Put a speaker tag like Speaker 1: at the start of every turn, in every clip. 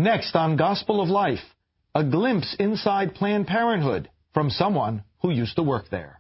Speaker 1: Next on Gospel of Life, a glimpse inside Planned Parenthood from someone who used to work there.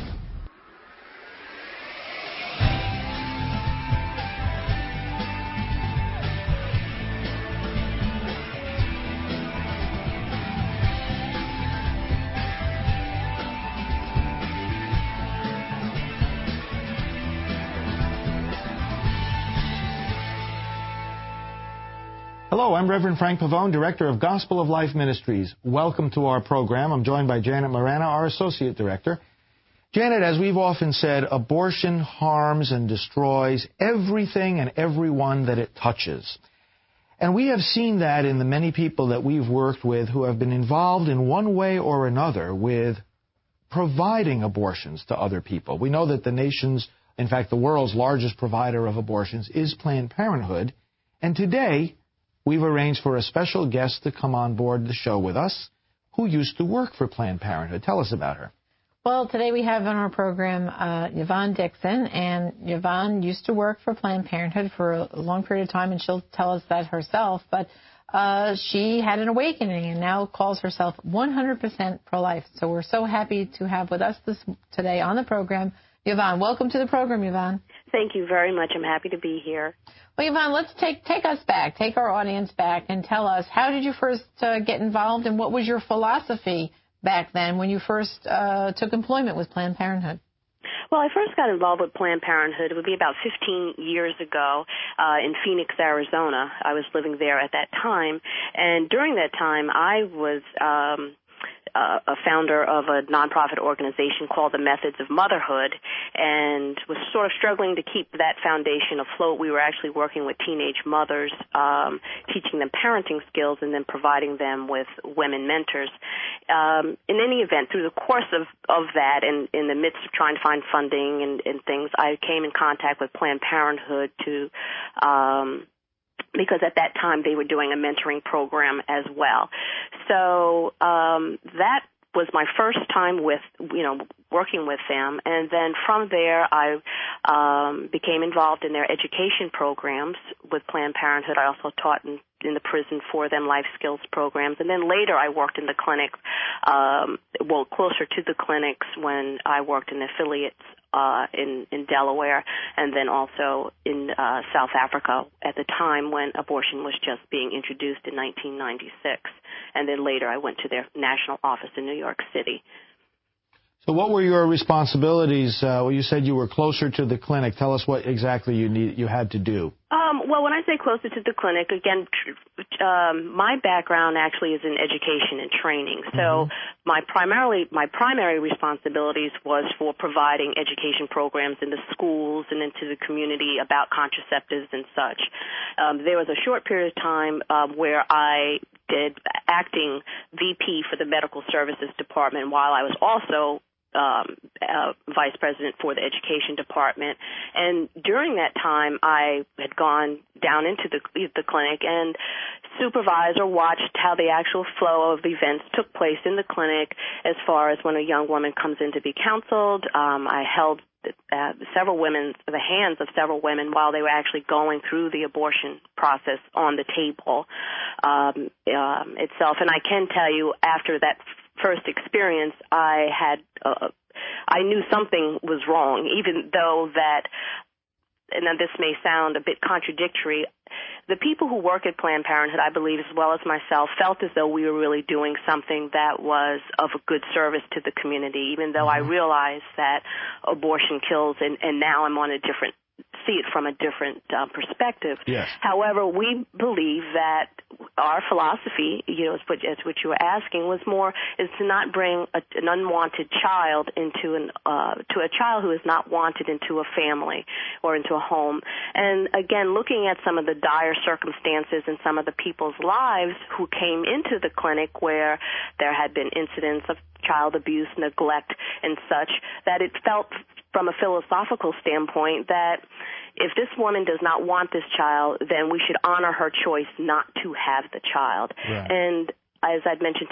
Speaker 1: Hello, I'm Reverend Frank Pavone, Director of Gospel of Life Ministries. Welcome to our program. I'm joined by Janet Marana, our Associate Director. Janet, as we've often said, abortion harms and destroys everything and everyone that it touches. And we have seen that in the many people that we've worked with who have been involved in one way or another with providing abortions to other people. We know that the nation's, in fact, the world's largest provider of abortions is Planned Parenthood. And today, we've arranged for a special guest to come on board the show with us who used to work for Planned Parenthood. Tell us about her.
Speaker 2: Well, today we have on our program Yvonne Dixon, and Yvonne used to work for Planned Parenthood for a long period of time, and she'll tell us that herself. But she had an awakening and now calls herself 100% pro-life. So we're so happy to have with us today on the program Yvonne. Welcome to the program, Yvonne.
Speaker 3: Thank you very much. I'm happy to be here.
Speaker 2: Well, Yvonne, let's take us back, take our audience back, and tell us, how did you first get involved, and what was your philosophy back then when you first took employment with Planned Parenthood?
Speaker 3: Well, I first got involved with Planned Parenthood. It would be about 15 years ago in Phoenix, Arizona. I was living there at that time, and during that time, I was a founder of a nonprofit organization called the Methods of Motherhood, and was sort of struggling to keep that foundation afloat. We were actually working with teenage mothers, teaching them parenting skills and then providing them with women mentors. In any event, through the course of that, and in the midst of trying to find funding and things, I came in contact with Planned Parenthood because at that time they were doing a mentoring program as well. So that was my first time with, working with them. And then from there, I became involved in their education programs with Planned Parenthood. I also taught in the prison for them life skills programs. And then later I worked in the clinics, closer to the clinics when I worked in affiliates in Delaware, and then also in South Africa at the time when abortion was just being introduced in 1996. And then later I went to their national office in New York City.
Speaker 1: So what were your responsibilities? You said you were closer to the clinic. Tell us what exactly you had to do.
Speaker 3: Well, when I say closer to the clinic, again, my background actually is in education and training. So my primary responsibilities was for providing education programs in the schools and into the community about contraceptives and such. There was a short period of time where I did acting VP for the Medical Services Department while I was also vice president for the education department. And during that time, I had gone down into the clinic and supervised or watched how the actual flow of events took place in the clinic as far as when a young woman comes in to be counseled. I held the hands of several women while they were actually going through the abortion process on the table itself. And I can tell you, after that first experience, I knew something was wrong, even though that, and this may sound a bit contradictory, the people who work at Planned Parenthood, I believe, as well as myself, felt as though we were really doing something that was of a good service to the community, even though I realized that abortion kills, and now I'm on see it from a different perspective.
Speaker 1: Yes.
Speaker 3: However, we believe that our philosophy, as what you were asking, is to not bring an unwanted child to a child who is not wanted into a family or into a home. And again, looking at some of the dire circumstances in some of the people's lives who came into the clinic where there had been incidents of child abuse, neglect, and such, that it felt from a philosophical standpoint that if this woman does not want this child, then we should honor her choice not to have the child.
Speaker 1: Right.
Speaker 3: And as I've mentioned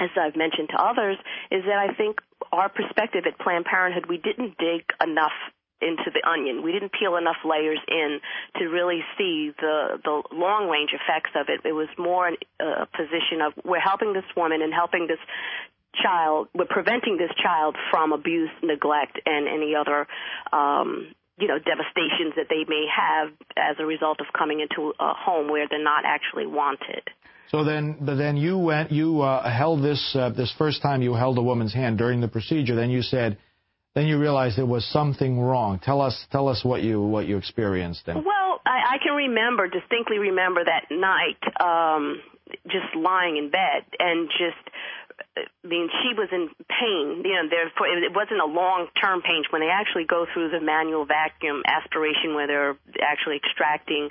Speaker 3: to others, is that I think our perspective at Planned Parenthood, we didn't dig enough into the onion. We didn't peel enough layers in to really see the long range effects of it. It was more a position of we're helping this woman and helping this child, we're preventing this child from abuse, neglect, and any other devastations that they may have as a result of coming into a home where they're not actually wanted.
Speaker 1: So then you held this first time you held a woman's hand during the procedure. Then you realized there was something wrong. Tell us what you experienced then.
Speaker 3: Well, I can distinctly remember that night, just lying in bed and she was in pain. Therefore, it wasn't a long-term pain. When they actually go through the manual vacuum aspiration where they're actually extracting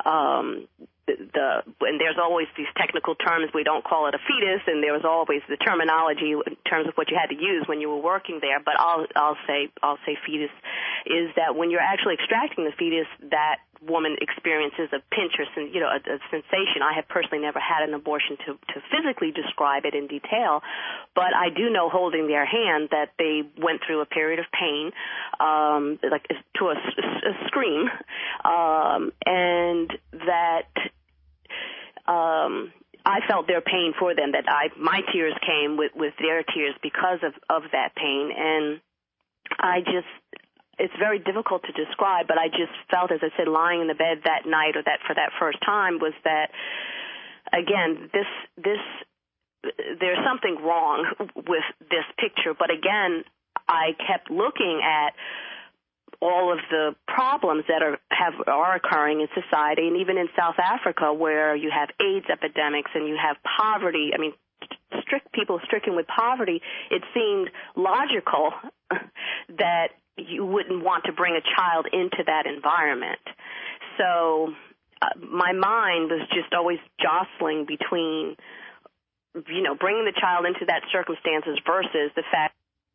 Speaker 3: and there's always these technical terms. We don't call it a fetus, and there was always the terminology in terms of what you had to use when you were working there. But I'll say fetus is that when you're actually extracting the fetus, that woman experiences a pinch or a sensation. I have personally never had an abortion to physically describe it in detail, but I do know, holding their hand, that they went through a period of pain, like to a scream, and that I felt their pain for them. That my tears came with their tears because of that pain, and it's very difficult to describe, but I just felt, as I said, lying in the bed that night or for that first time, was that, again, there's something wrong with this picture. But again, I kept looking at all of the problems that are occurring in society, and even in South Africa, where you have AIDS epidemics and you have poverty. I mean, people stricken with poverty. It seemed logical that you wouldn't want to bring a child into that environment. So my mind was just always jostling between, bringing the child into that circumstances versus the fact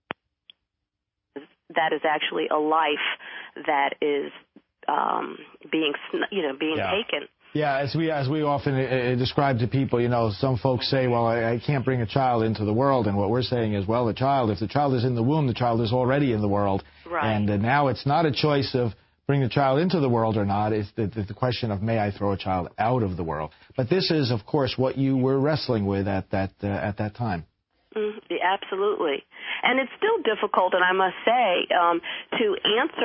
Speaker 3: that is actually a life that is being taken.
Speaker 1: Yeah, as we often describe to people, some folks say, well, I can't bring a child into the world, and what we're saying is, well, if the child is in the womb, the child is already in the world.
Speaker 3: Right.
Speaker 1: And now it's not a choice of bring the child into the world or not. It's the question of, may I throw a child out of the world? But this is, of course, what you were wrestling with at that time.
Speaker 3: Absolutely. And it's still difficult, and I must say, to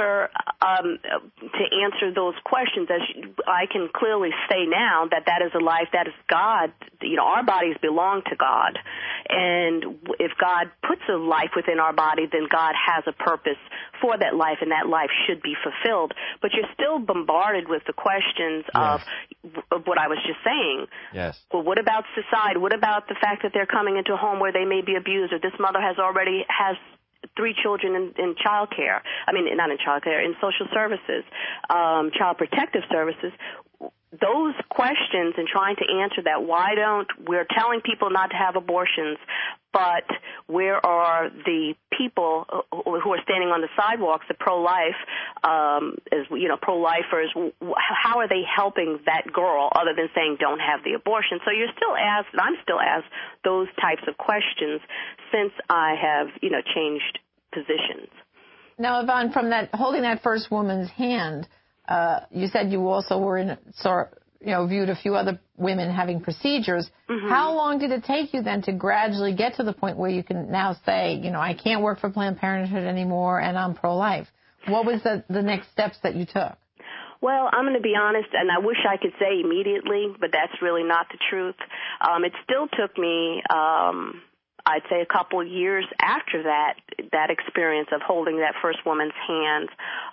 Speaker 3: answer those questions. As I can clearly say now, that is a life, that is God. Our bodies belong to God, and if God puts a life within our body, then God has a purpose for that life, and that life should be fulfilled. But you're still bombarded with the questions of what I was just saying.
Speaker 1: Yes.
Speaker 3: Well, what about society? What about the fact that they're coming into a home where they may be abused, or this mother has 3 children in child care. I mean, not in child care, in social services, child protective services. Those questions, and trying to answer that, we're telling people not to have abortions, but where are the people who are standing on the sidewalks, the pro-life, pro-lifers? How are they helping that girl other than saying don't have the abortion? So you're still asked, and I'm still asked those types of questions since I have, changed positions.
Speaker 2: Now, Yvonne, from holding that first woman's hand, you said you also viewed a few other women having procedures. Mm-hmm. How long did it take you then to gradually get to the point where you can now say, I can't work for Planned Parenthood anymore and I'm pro-life? What was the next steps that you took?
Speaker 3: Well, I'm going to be honest, and I wish I could say immediately, but that's really not the truth. It still took me, I'd say, a couple of years after that experience of holding that first woman's hand,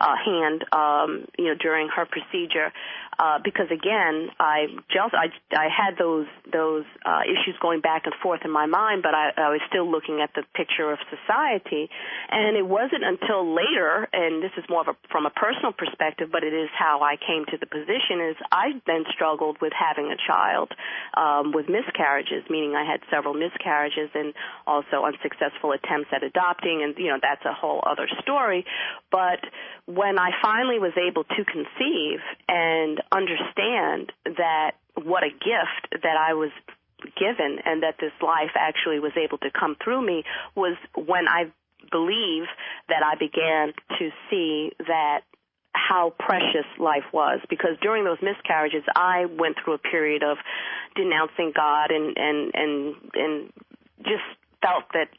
Speaker 3: during her procedure, because again, I had those issues going back and forth in my mind, but I was still looking at the picture of society, and it wasn't until later, and this is more from a personal perspective, but it is how I came to the position, is I then struggled with having a child, with miscarriages, meaning I had several miscarriages and also unsuccessful attempts at adopting, and that's a whole other story. But when I finally was able to conceive and understand that what a gift that I was given, and that this life actually was able to come through me, was when I believe that I began to see that how precious life was, because during those miscarriages, I went through a period of denouncing God and just felt that,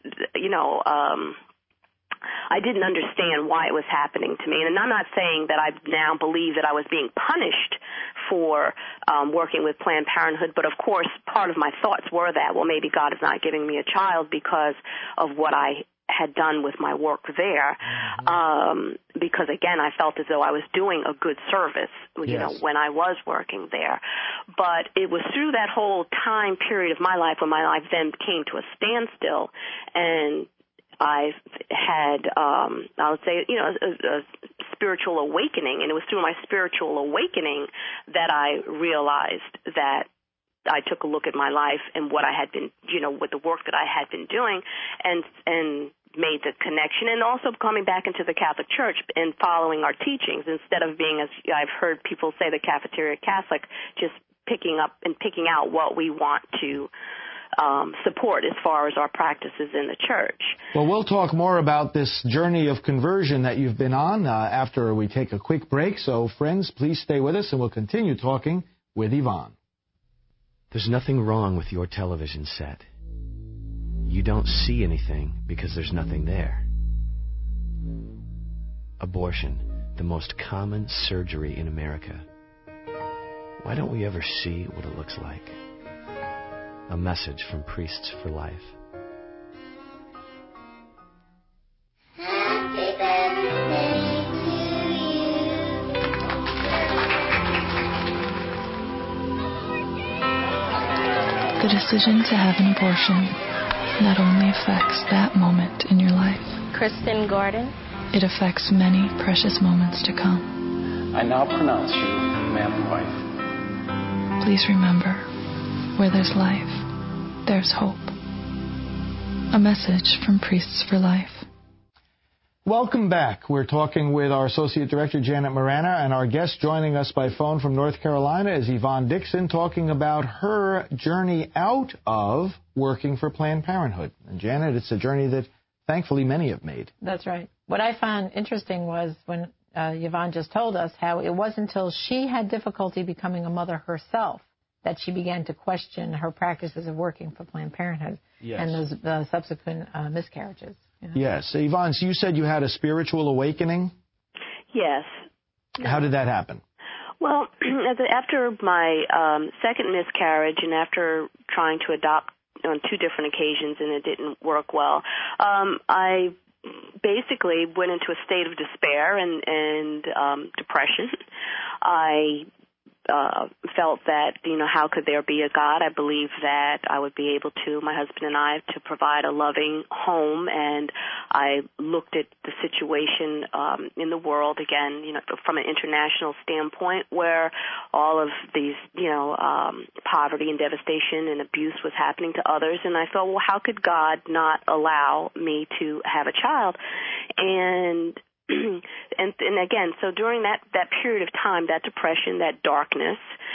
Speaker 3: I didn't understand why it was happening to me. And I'm not saying that I now believe that I was being punished for working with Planned Parenthood, but of course part of my thoughts were that, well, maybe God is not giving me a child because of what I had done with my work there, because again, I felt as though I was doing a good service, when I was working there. But it was through that whole time period of my life when my life then came to a standstill, and I had, I would say, a spiritual awakening, and it was through my spiritual awakening that I realized that I took a look at my life and what I had been, with the work that I had been doing, and made the connection, and also coming back into the Catholic Church and following our teachings instead of being, as I've heard people say, the cafeteria Catholic, just picking out what we want to support as far as our practices in the church.
Speaker 1: Well, we'll talk more about this journey of conversion that you've been on after we take a quick break. So, friends, please stay with us, and we'll continue talking with Yvonne.
Speaker 4: There's nothing wrong with your television set. You don't see anything because there's nothing there. Abortion, the most common surgery in America. Why don't we ever see what it looks like? A message from Priests for Life.
Speaker 5: Happy birthday to you.
Speaker 6: The decision to have an abortion not only affects that moment in your life.
Speaker 5: Kristen Gordon.
Speaker 6: It affects many precious moments to come.
Speaker 7: I now pronounce you man and wife.
Speaker 6: Please remember, where there's life, there's hope. A message from Priests for Life.
Speaker 1: Welcome back. We're talking with our Associate Director, Janet Marana, and our guest joining us by phone from North Carolina is Yvonne Dixon, talking about her journey out of working for Planned Parenthood. And Janet, it's a journey that thankfully many have made.
Speaker 2: That's right. What I found interesting was when Yvonne just told us how it wasn't until she had difficulty becoming a mother herself that she began to question her practices of working for Planned Parenthood and those subsequent miscarriages.
Speaker 1: Yes. So Yvonne, so you said you had a spiritual awakening?
Speaker 3: Yes.
Speaker 1: How did that happen?
Speaker 3: Well, after my second miscarriage and after trying to adopt on 2 different occasions and it didn't work well, I basically went into a state of despair and depression. I felt that, how could there be a God? I believed that I would be able to, my husband and I, to provide a loving home, and I looked at the situation in the world, again, from an international standpoint, where all of these, poverty and devastation and abuse was happening to others, and I thought, well, how could God not allow me to have a child? And again, so during that period of time, that depression, that darkness,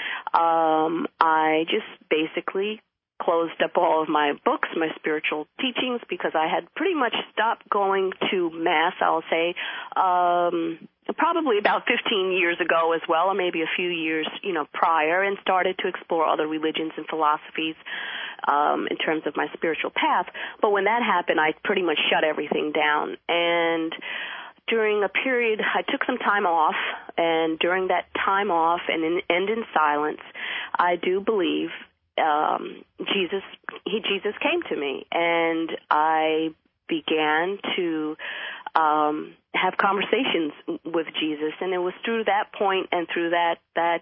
Speaker 3: I just basically closed up all of my books, my spiritual teachings, because I had pretty much stopped going to Mass, I'll say, probably about 15 years ago as well, or maybe a few years, prior, and started to explore other religions and philosophies in terms of my spiritual path. But when that happened, I pretty much shut everything down. And during a period, I took some time off, and during that time off and in silence, I do believe Jesus came to me, and I began to have conversations with Jesus, and it was through that point and through that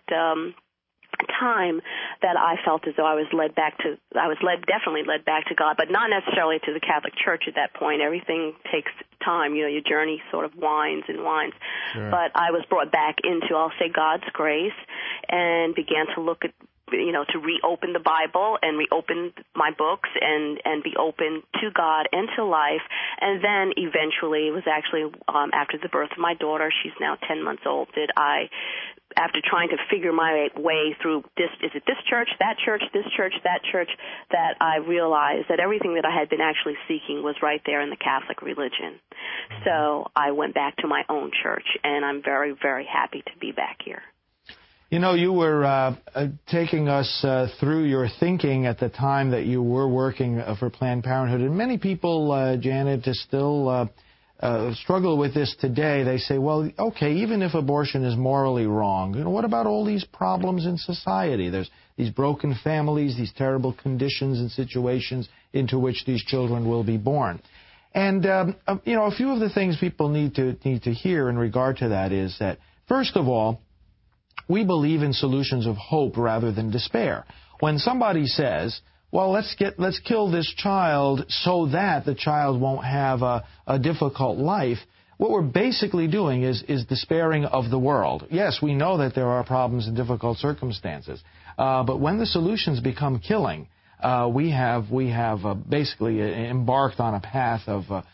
Speaker 3: time that I felt as though I was definitely led back to God, but not necessarily to the Catholic Church at that point. Everything takes time, your journey sort of winds and winds. Sure. But I was brought back into, I'll say, God's grace, and began to look at, to reopen the Bible and reopen my books and be open to God and to life. And then eventually, it was actually after the birth of my daughter, she's now 10 months old, that I after trying to figure my way through this church, that church, this church, that church, that I realized that everything that I had been actually seeking was right there in the Catholic religion. So I went back to my own church, and I'm very, very happy to be back here.
Speaker 1: You know, you were taking us through your thinking at the time that you were working for Planned Parenthood, and many people, Janet, still struggle with this today. They say, well, okay, even if abortion is morally wrong, what about all these problems in society? There's these broken families, these terrible conditions and situations into which these children will be born. And, a few of the things people need to hear in regard to that is that, first of all, we believe in solutions of hope rather than despair. When somebody says, well, let's kill this child so that the child won't have a difficult life, what we're basically doing is despairing of the world. Yes, we know that there are problems and difficult circumstances, but when the solutions become killing, we have basically embarked on a path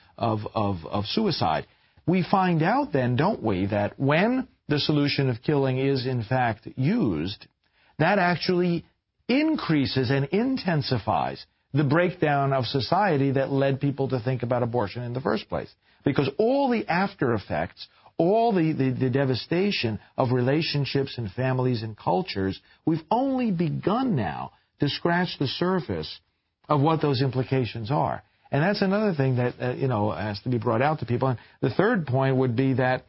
Speaker 1: of suicide. We find out then, don't we, that when the solution of killing is in fact used, that actually increases and intensifies the breakdown of society that led people to think about abortion in the first place. Because all the after effects, all the devastation of relationships and families and cultures, we've only begun now to scratch the surface of what those implications are. And that's another thing that, has to be brought out to people. And the third point would be that,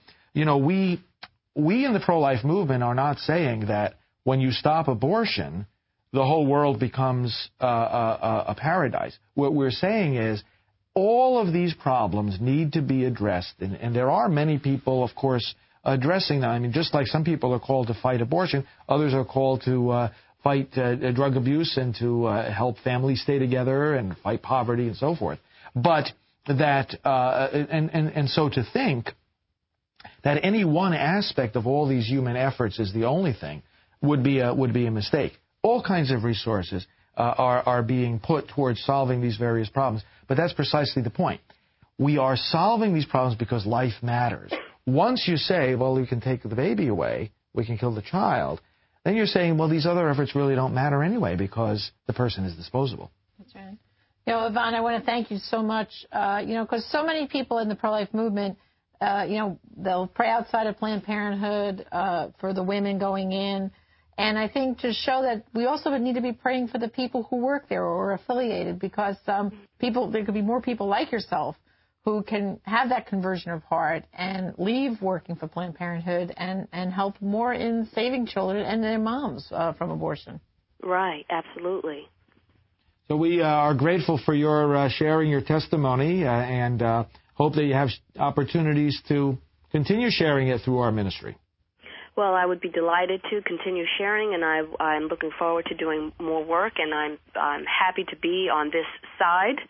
Speaker 1: we in the pro-life movement are not saying that when you stop abortion, the whole world becomes a paradise. What we're saying is all of these problems need to be addressed, and there are many people, of course, addressing them. I mean, just like some people are called to fight abortion, others are called to fight drug abuse and to help families stay together and fight poverty and so forth. But that, and so to think that any one aspect of all these human efforts is the only thing would be a mistake. All kinds of resources are being put towards solving these various problems, but that's precisely the point. We are solving these problems because life matters. Once you say, well, we can take the baby away, we can kill the child, then you're saying, well, these other efforts really don't matter anyway because the person is disposable.
Speaker 2: That's right. Yvonne, I want to thank you so much, because so many people in the pro-life movement, they'll pray outside of Planned Parenthood for the women going in. And I think to show that we also need to be praying for the people who work there or are affiliated, because there could be more people like yourself who can have that conversion of heart and leave working for Planned Parenthood and help more in saving children and their moms from abortion.
Speaker 3: Right, absolutely.
Speaker 1: So we are grateful for your sharing your testimony and hope that you have opportunities to continue sharing it through our ministry.
Speaker 3: Well, I would be delighted to continue sharing, and I'm looking forward to doing more work, and I'm happy to be on this side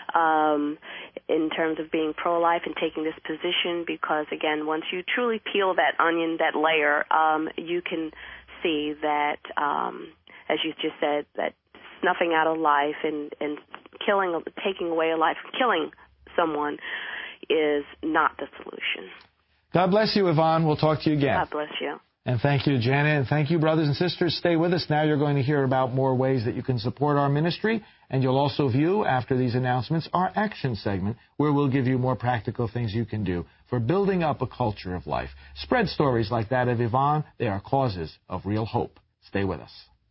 Speaker 3: in terms of being pro-life and taking this position, because, again, once you truly peel that onion, that layer, you can see that, as you just said, that snuffing out a life and taking away a life, killing someone is not the solution.
Speaker 1: God bless you, Yvonne. We'll talk to you again.
Speaker 3: God bless you.
Speaker 1: And thank you, Janet. And thank you, brothers and sisters. Stay with us. Now you're going to hear about more ways that you can support our ministry. And you'll also view, after these announcements, our action segment, where we'll give you more practical things you can do for building up a culture of life. Spread stories like that of Yvonne. They are causes of real hope. Stay with us.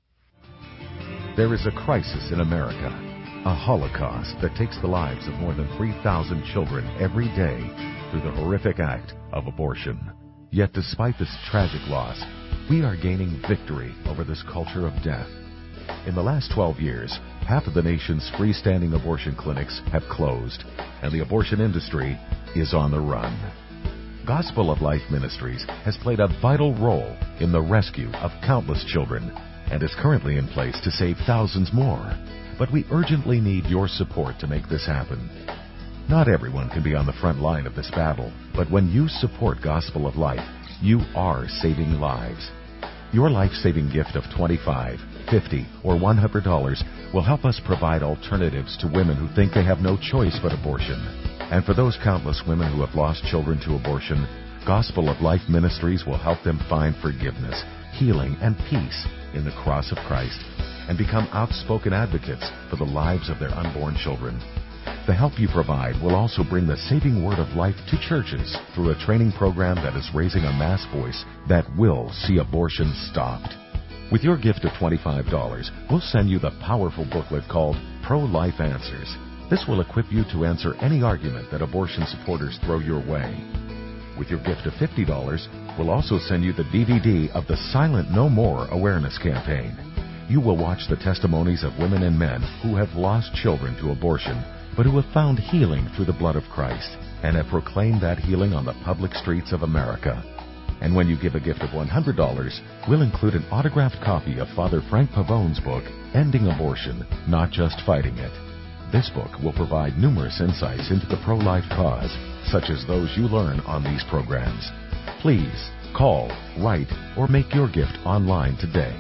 Speaker 8: There is a crisis in America, a Holocaust that takes the lives of more than 3,000 children every day through the horrific act of abortion. Yet despite this tragic loss, we are gaining victory over this culture of death. In the last 12 years, half of the nation's freestanding abortion clinics have closed, and the abortion industry is on the run. Gospel of Life Ministries has played a vital role in the rescue of countless children and is currently in place to save thousands more. But we urgently need your support to make this happen. Not everyone can be on the front line of this battle, but when you support Gospel of Life, you are saving lives. Your life-saving gift of $25, $50, or $100 will help us provide alternatives to women who think they have no choice but abortion. And for those countless women who have lost children to abortion, Gospel of Life Ministries will help them find forgiveness, healing, and peace in the cross of Christ and become outspoken advocates for the lives of their unborn children. The help you provide will also bring the saving word of life to churches through a training program that is raising a mass voice that will see abortion stopped. With your gift of $25, we'll send you the powerful booklet called Pro-Life Answers. This will equip you to answer any argument that abortion supporters throw your way. With your gift of $50, we'll also send you the DVD of the Silent No More awareness campaign. You will watch the testimonies of women and men who have lost children to abortion, but who have found healing through the blood of Christ and have proclaimed that healing on the public streets of America. And when you give a gift of $100, we'll include an autographed copy of Father Frank Pavone's book, Ending Abortion, Not Just Fighting It. This book will provide numerous insights into the pro-life cause, such as those you learn on these programs. Please call, write, or make your gift online today.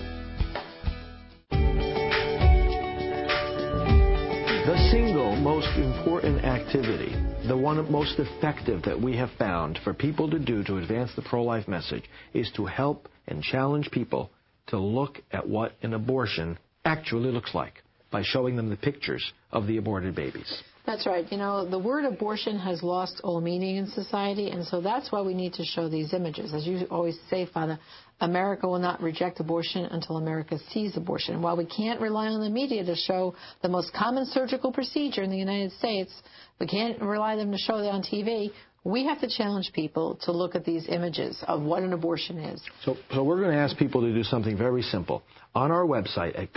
Speaker 9: The single most important activity, the one most effective that we have found for people to do to advance the pro-life message, is to help and challenge people to look at what an abortion actually looks like by showing them the pictures of the aborted babies.
Speaker 2: That's right. You know, the word abortion has lost all meaning in society, and so that's why we need to show these images. As you always say, Father, America will not reject abortion until America sees abortion. And while we can't rely on the media to show the most common surgical procedure in the United States, we can't rely on them to show that on TV. We have to challenge people to look at these images of what an abortion is.
Speaker 9: So we're going to ask people to do something very simple. On our website at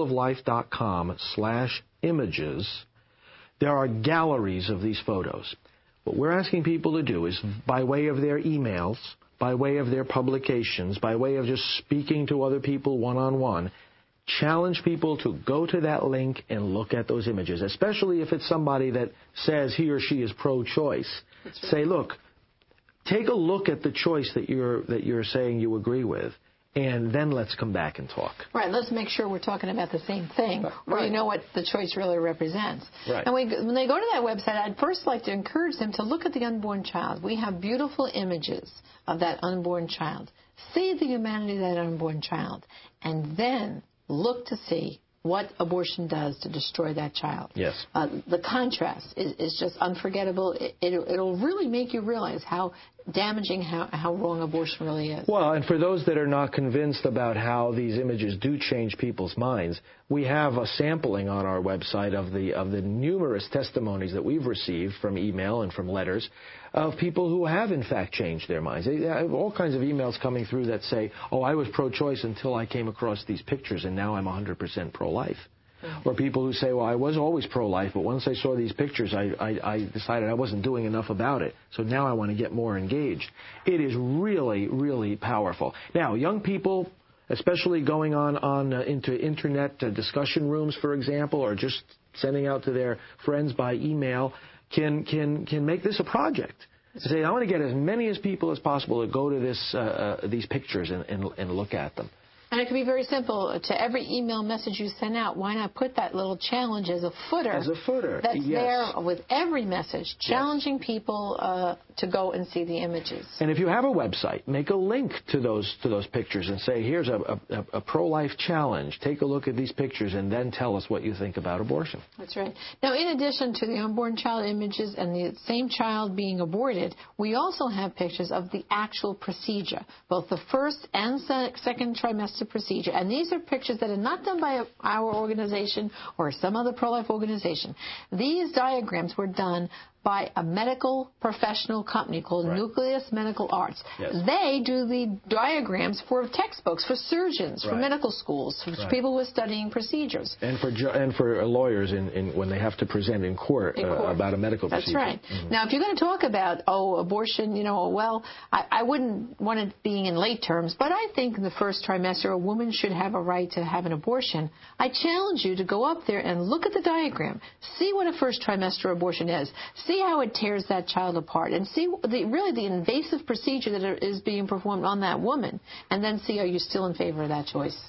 Speaker 9: gospeloflife.com/images, there are galleries of these photos. What we're asking people to do is, by way of their emails, by way of their publications, by way of just speaking to other people one-on-one, challenge people to go to that link and look at those images, especially if it's somebody that says he or she is pro-choice. Right. Say, look, take a look at the choice that you're saying you agree with, and then let's come back and talk.
Speaker 2: Right. Let's make sure we're talking about the same thing, where you know what the choice really represents.
Speaker 9: Right.
Speaker 2: And when they go to that website, I'd first like to encourage them to look at the unborn child. We have beautiful images of that unborn child. See the humanity of that unborn child, and then look to see what abortion does to destroy that child.
Speaker 9: Yes.
Speaker 2: The contrast is just unforgettable. It'll really make you realize how damaging, how wrong abortion really is.
Speaker 9: Well, and for those that are not convinced about how these images do change people's minds, we have a sampling on our website of the numerous testimonies that we've received from email and from letters of people who have, in fact, changed their minds. I have all kinds of emails coming through that say, oh, I was pro-choice until I came across these pictures, and now I'm 100% pro-life. Mm-hmm. Or people who say, well, I was always pro-life, but once I saw these pictures, I decided I wasn't doing enough about it, so now I want to get more engaged. It is really, really powerful. Now, young people, especially going on into internet discussion rooms, for example, or just sending out to their friends by email, can make this a project. Say, I want to get as many as people as possible to go to these pictures and look at them.
Speaker 2: And it can be very simple. To every email message you send out, why not put that little challenge as a footer?
Speaker 9: As a footer,
Speaker 2: that's
Speaker 9: yes.
Speaker 2: there with every message, challenging people to go and see the images.
Speaker 9: And if you have a website, make a link to those pictures and say, here's a pro-life challenge. Take a look at these pictures and then tell us what you think about abortion.
Speaker 2: That's right. Now, in addition to the unborn child images and the same child being aborted, we also have pictures of the actual procedure, both the first and second trimester procedure. And these are pictures that are not done by our organization or some other pro-life organization. These diagrams were done by a medical professional company called Nucleus Medical Arts. Yes. They do the diagrams for textbooks, for surgeons, for medical schools, for people who are studying procedures.
Speaker 9: And for lawyers when they have to present in court, about a medical procedure.
Speaker 2: That's right. Mm-hmm. Now, if you're going to talk about, abortion, well, I wouldn't want it being in late terms, but I think in the first trimester a woman should have a right to have an abortion. I challenge you to go up there and look at the diagram. See what a first trimester abortion is. See how it tears that child apart, and see the invasive procedure that is being performed on that woman, and then see, are you still in favor of that choice?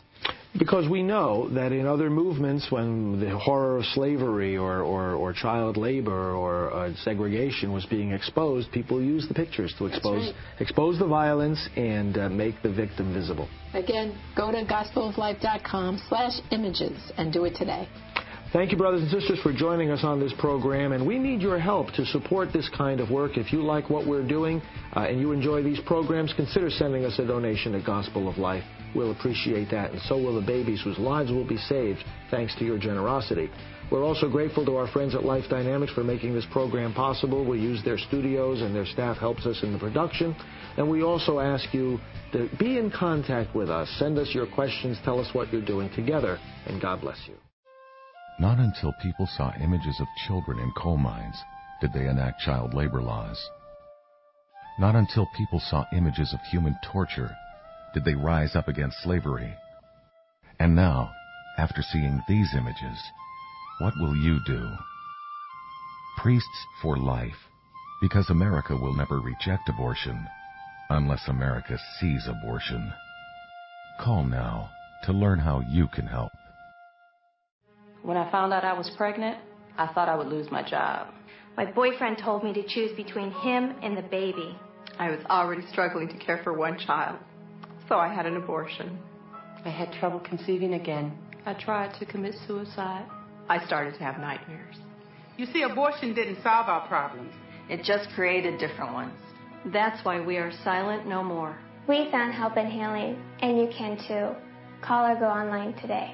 Speaker 9: Because we know that in other movements, when the horror of slavery or child labor or segregation was being exposed, people used the pictures to expose the violence and make the victim visible.
Speaker 2: Again, go to gospeloflife.com/images and do it today.
Speaker 9: Thank you, brothers and sisters, for joining us on this program, and we need your help to support this kind of work. If you like what we're doing and you enjoy these programs, consider sending us a donation at Gospel of Life. We'll appreciate that, and so will the babies whose lives will be saved thanks to your generosity. We're also grateful to our friends at Life Dynamics for making this program possible. We use their studios, and their staff helps us in the production. And we also ask you to be in contact with us. Send us your questions. Tell us what you're doing together, and God bless you.
Speaker 8: Not until people saw images of children in coal mines did they enact child labor laws. Not until people saw images of human torture did they rise up against slavery. And now, after seeing these images, what will you do? Priests for Life, because America will never reject abortion unless America sees abortion. Call now to learn how you can help.
Speaker 10: When I found out I was pregnant, I thought I would lose my job.
Speaker 5: My boyfriend told me to choose between him and the baby.
Speaker 11: I was already struggling to care for one child, so I had an abortion.
Speaker 10: I had trouble conceiving again.
Speaker 11: I tried to commit suicide. I started to have nightmares. You see, abortion didn't solve our problems.
Speaker 10: It just created different ones. That's why we are silent no more.
Speaker 5: We found help and healing, and you can too. Call or go online today.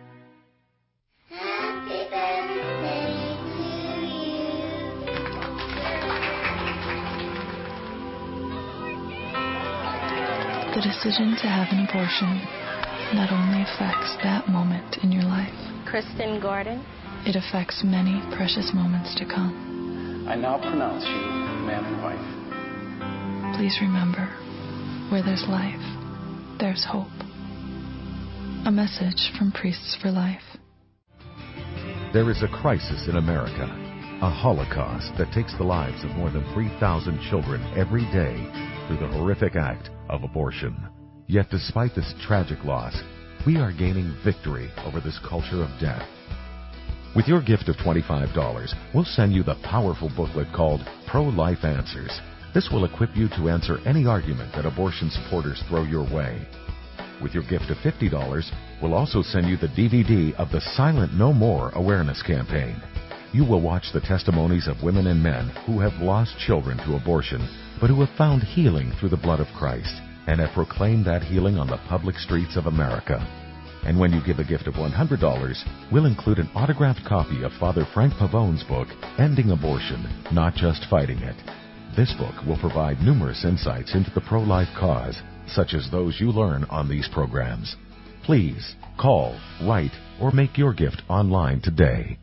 Speaker 5: Happy birthday to you.
Speaker 6: The decision to have an abortion not only affects that moment in your life,
Speaker 5: Kristen Gordon.
Speaker 6: it affects many precious moments to come.
Speaker 7: I now pronounce you man and wife.
Speaker 6: Please remember, where there's life, there's hope. A message from Priests for Life.
Speaker 8: There is a crisis in America, a holocaust that takes the lives of more than 3,000 children every day through the horrific act of abortion. Yet despite this tragic loss, we are gaining victory over this culture of death. With your gift of $25, we'll send you the powerful booklet called Pro-Life Answers. This will equip you to answer any argument that abortion supporters throw your way. With your gift of $50, we'll also send you the DVD of the Silent No More awareness campaign. You will watch the testimonies of women and men who have lost children to abortion, but who have found healing through the blood of Christ and have proclaimed that healing on the public streets of America. And when you give a gift of $100, we'll include an autographed copy of Father Frank Pavone's book, Ending Abortion, Not Just Fighting It. This book will provide numerous insights into the pro-life cause, such as those you learn on these programs. Please call, write, or make your gift online today.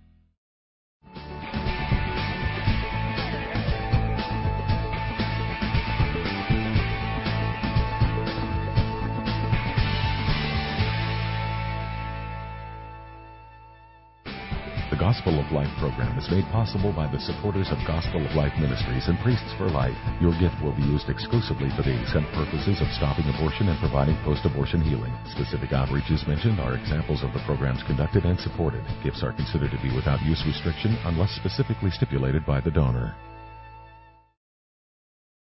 Speaker 8: The Gospel of Life program is made possible by the supporters of Gospel of Life Ministries and Priests for Life. Your gift will be used exclusively for the exempt purposes of stopping abortion and providing post-abortion healing. Specific outreaches mentioned are examples of the programs conducted and supported. Gifts are considered to be without use restriction unless specifically stipulated by the donor.